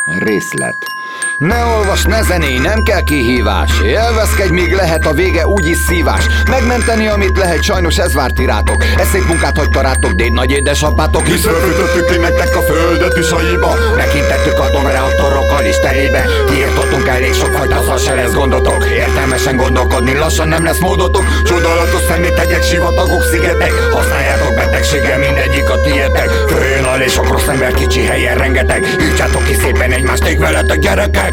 Részlet. Ne olvas, ne zenélj, nem kell kihívás. Élvezkedj, míg lehet, a vége úgyis szívás. Megmenteni, amit lehet, sajnos ez várt irátok. Eszék munkát hagyta rátok, déd nagy édesapátok. Hisz röfötöttük ki nektek a földet is aiba. Megintettük atomreaktorokkal is terébe. Kiirtottunk elég sokfajta, azzal se lesz gondotok. Értelmesen gondolkodni, lassan nem lesz módotok. Csodálatos szeméthegyek, sivatagok, szigetek. Használjátok betegséggel, mindegyik a tiétek. Följön a és sok rossz ember, kicsi helyen rengeteg. Írtsátok ki szépen egymást, ég veletek, gyerekek!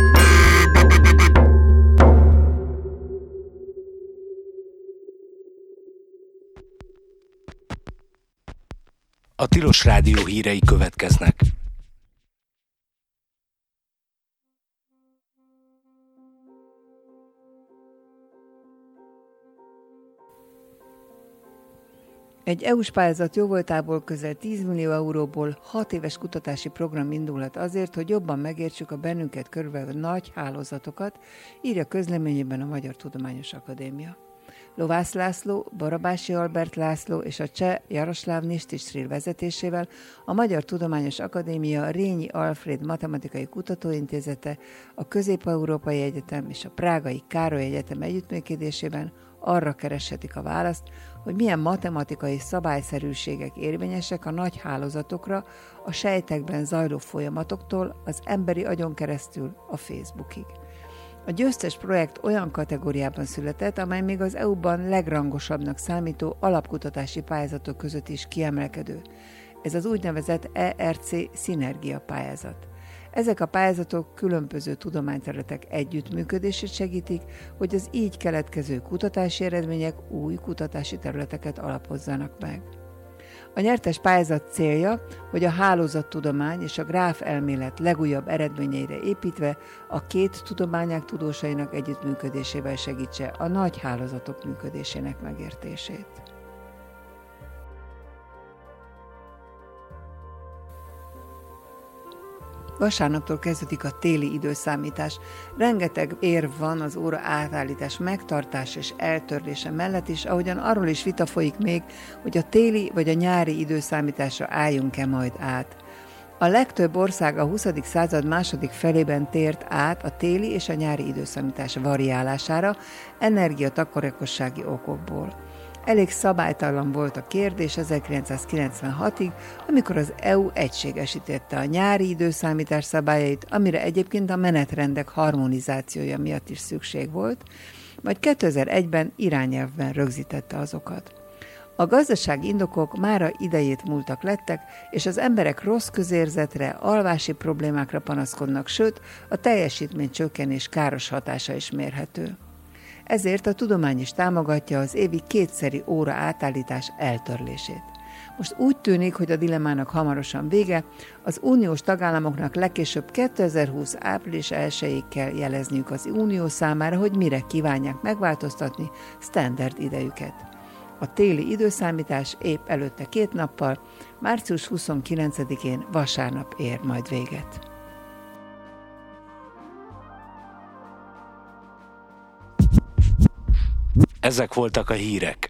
A Tilos Rádió hírei következnek. Egy EU-s pályázat jóvoltából közel 10 millió euróból 6 éves kutatási program indulhat azért, hogy jobban megértsük a bennünket körülvevő nagy hálózatokat, írja közleményében a Magyar Tudományos Akadémia. Lovász László, Barabási Albert László és a cseh Jaroszláv Nisztisril vezetésével a Magyar Tudományos Akadémia Rényi Alfréd Matematikai Kutatóintézete, a Közép-Európai Egyetem és a Prágai Károly Egyetem együttműködésében arra kereshetik a választ, hogy milyen matematikai szabályszerűségek érvényesek a nagy hálózatokra, a sejtekben zajló folyamatoktól az emberi agyon keresztül a Facebookig. A győztes projekt olyan kategóriában született, amely még az EU-ban legrangosabbnak számító alapkutatási pályázatok között is kiemelkedő. Ez az úgynevezett ERC Szinergia pályázat. Ezek a pályázatok különböző tudományterületek együttműködését segítik, hogy az így keletkező kutatási eredmények új kutatási területeket alapozzanak meg. A nyertes pályázat célja, hogy a hálózattudomány és a gráf elmélet legújabb eredményeire építve a két tudományág tudósainak együttműködésével segítse a nagy hálózatok működésének megértését. Vasárnaptól kezdődik a téli időszámítás. Rengeteg érv van az óra átállítás megtartása és eltörlése mellett is, ahogyan arról is vita folyik még, hogy a téli vagy a nyári időszámításra álljunk-e majd át. A legtöbb ország a 20. század második felében tért át a téli és a nyári időszámítás variálására energiatakarékossági okokból. Elég szabálytalan volt a kérdés 1996-ig, amikor az EU egységesítette a nyári időszámítás szabályait, amire egyébként a menetrendek harmonizációja miatt is szükség volt, majd 2001-ben irányelvben rögzítette azokat. A gazdasági indokok mára idejét múltak lettek, és az emberek rossz közérzetre, alvási problémákra panaszkodnak, sőt, a teljesítmény csökkenés káros hatása is mérhető. Ezért a tudomány is támogatja az évi 2-szeri óra átállítás eltörlését. Most úgy tűnik, hogy a dilemmának hamarosan vége, az uniós tagállamoknak legkésőbb 2020. április 1-ig kell jelezniük az unió számára, hogy mire kívánják megváltoztatni standard idejüket. A téli időszámítás épp előtte 2 nappal, március 29-én vasárnap ér majd véget. Ezek voltak a hírek.